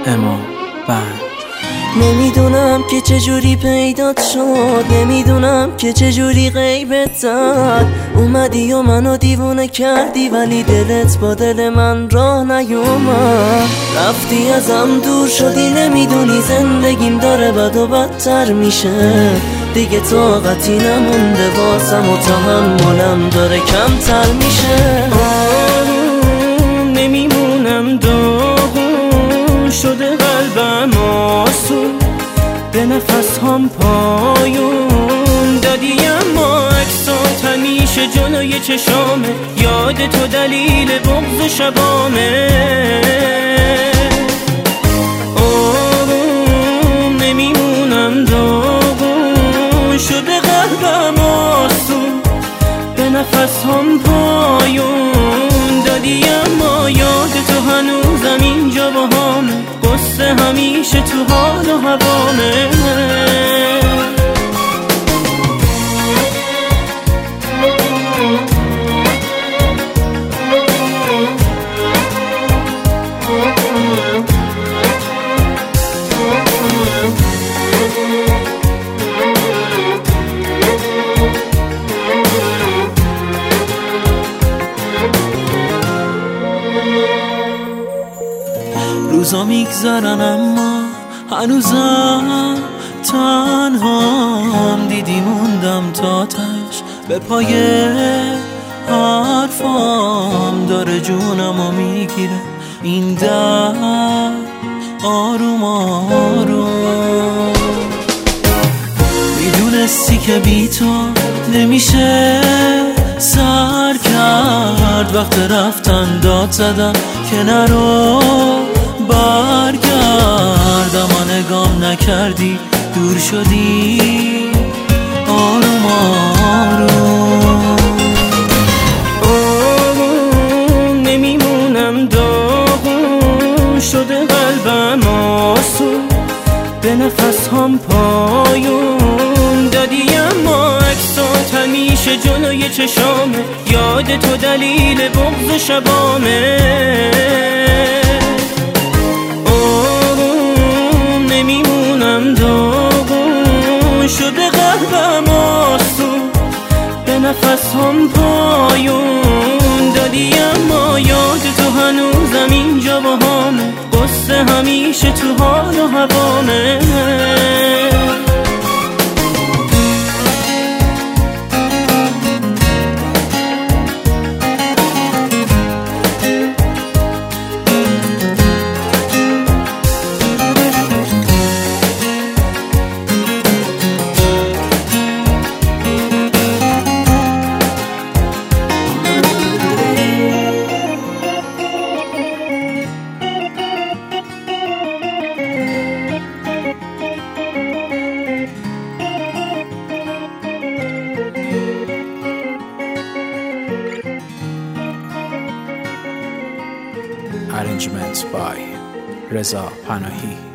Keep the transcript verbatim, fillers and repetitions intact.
امام بند. نمیدونم که چجوری پیدات شد، نمیدونم که چجوری غیبت زد. اومدی و منو دیوونه کردی ولی دلت با دل من راه نیومد. رفتی ازم دور شدی، نمیدونی زندگیم داره بد و بدتر میشه. دیگه طاقتی نمونده واسم و تحملم داره کمتر میشه. آروم نمیمونم، داغون شده قلبم آسون، به نفس هم پایون دادی اما عکسات همیشه جلوی چشامه. یاد تو دلیل بغض و شبامه. آروم نمیمونم، داغون شده قلبم آسون، به نفس هم پایون دادی اما یاد تو هنوزم اینجا با همه. قصه همیشه تو حال و هوامه. روزا میگذرن اما هنوزم تنهام. دیدی موندم تا تش به پای حرفام. داره جونمو میگیره این در آروم آروم. میدونستی که بی تو نمیشه سر کرد. وقت رفتن داد زدم که نرو برگرد. اما نگام نکردی دور شدی آروم آروم. آروم نمیمونم، داغون شده قلبم آسون، به نفس هم پایون دادی اما عکسات همیشه جلوی چشامه. یاد تو دلیل بغض و شبامه. آروم نمیمونم، داغون شده قلبم آسون، به نفس هم پایون دادی اما یاد تو هنوزم اینجا با همه. قصه همیشه تو حال و هوامه. Arrangement by Reza Panahi.